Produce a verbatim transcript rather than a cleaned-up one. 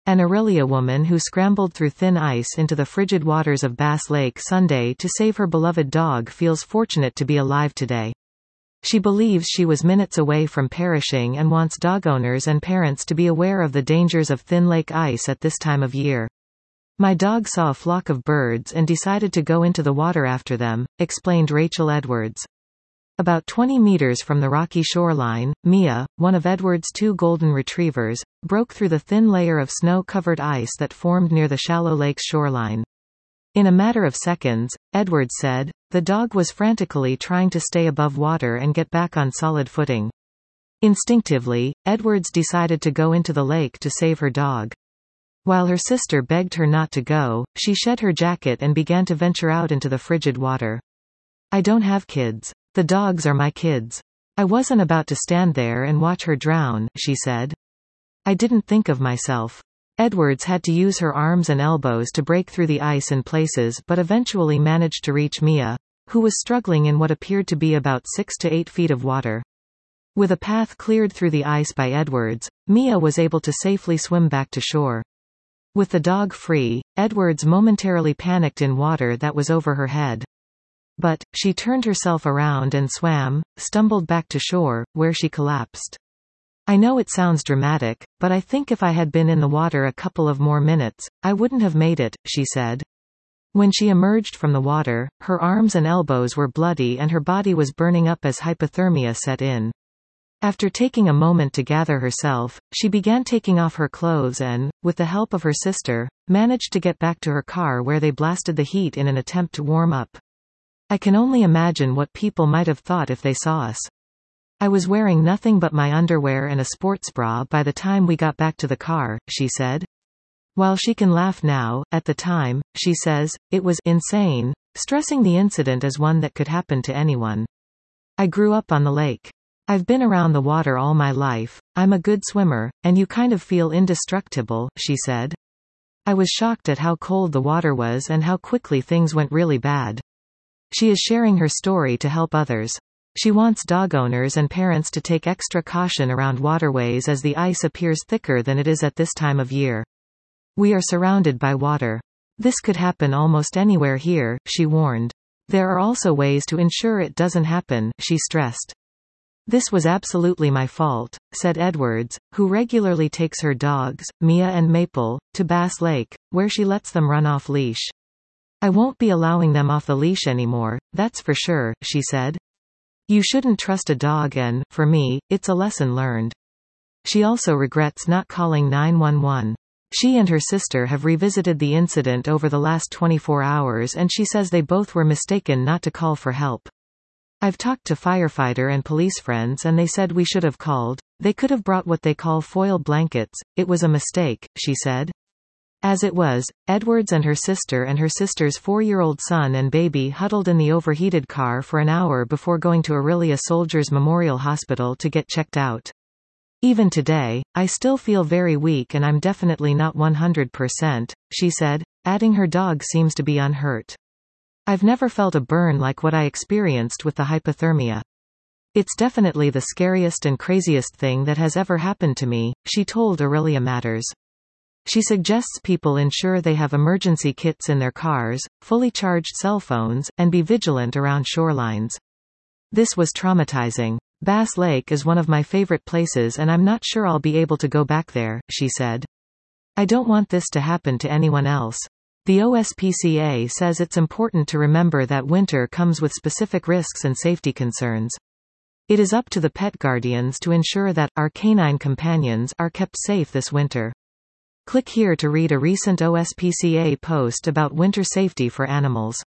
An Orillia woman who scrambled through thin ice into the frigid waters of Bass Lake Sunday to save her beloved dog feels fortunate to be alive today. She believes she was minutes away from perishing and wants dog owners and parents to be aware of the dangers of thin lake ice at this time of year. "My dog saw a flock of birds and decided to go into the water after them," explained Rachel Edwards. About twenty meters from the rocky shoreline, Mia, one of Edwards' two golden retrievers, broke through the thin layer of snow-covered ice that formed near the shallow lake's shoreline. In a matter of seconds, Edwards said, the dog was frantically trying to stay above water and get back on solid footing. Instinctively, Edwards decided to go into the lake to save her dog. While her sister begged her not to go, she shed her jacket and began to venture out into the frigid water. "I don't have kids. The dogs are my kids. I wasn't about to stand there and watch her drown," she said. "I didn't think of myself." Edwards had to use her arms and elbows to break through the ice in places but eventually managed to reach Mia, who was struggling in what appeared to be about six to eight feet of water. With a path cleared through the ice by Edwards, Mia was able to safely swim back to shore. With the dog free, Edwards momentarily panicked in water that was over her head. But, she turned herself around and swam, stumbled back to shore, where she collapsed. "I know it sounds dramatic, but I think if I had been in the water a couple of more minutes, I wouldn't have made it," she said. When she emerged from the water, her arms and elbows were bloody and her body was burning up as hypothermia set in. After taking a moment to gather herself, she began taking off her clothes and, with the help of her sister, managed to get back to her car where they blasted the heat in an attempt to warm up. "I can only imagine what people might have thought if they saw us. I was wearing nothing but my underwear and a sports bra by the time we got back to the car," she said. While she can laugh now, at the time, she says, it was insane, stressing the incident as one that could happen to anyone. "I grew up on the lake. I've been around the water all my life. I'm a good swimmer, and you kind of feel indestructible," she said. "I was shocked at how cold the water was and how quickly things went really bad." She is sharing her story to help others. She wants dog owners and parents to take extra caution around waterways as the ice appears thicker than it is at this time of year. "We are surrounded by water. This could happen almost anywhere here," she warned. "There are also ways to ensure it doesn't happen," she stressed. "This was absolutely my fault," said Edwards, who regularly takes her dogs, Mia and Maple, to Bass Lake, where she lets them run off leash. "I won't be allowing them off the leash anymore, that's for sure," she said. "You shouldn't trust a dog and, for me, it's a lesson learned." She also regrets not calling nine one one. She and her sister have revisited the incident over the last twenty-four hours and she says they both were mistaken not to call for help. "I've talked to firefighter and police friends and they said we should have called. They could have brought what they call foil blankets. It was a mistake," she said. As it was, Edwards and her sister and her sister's four-year-old son and baby huddled in the overheated car for an hour before going to Orillia Soldiers Memorial Hospital to get checked out. "Even today, I still feel very weak and I'm definitely not one hundred percent, she said, adding her dog seems to be unhurt. "I've never felt a burn like what I experienced with the hypothermia. It's definitely the scariest and craziest thing that has ever happened to me," she told Orillia Matters. She suggests people ensure they have emergency kits in their cars, fully charged cell phones, and be vigilant around shorelines. "This was traumatizing. Bass Lake is one of my favorite places and I'm not sure I'll be able to go back there," she said. "I don't want this to happen to anyone else." The O S P C A says it's important to remember that winter comes with specific risks and safety concerns. It is up to the pet guardians to ensure that our canine companions are kept safe this winter. Click here to read a recent O S P C A post about winter safety for animals.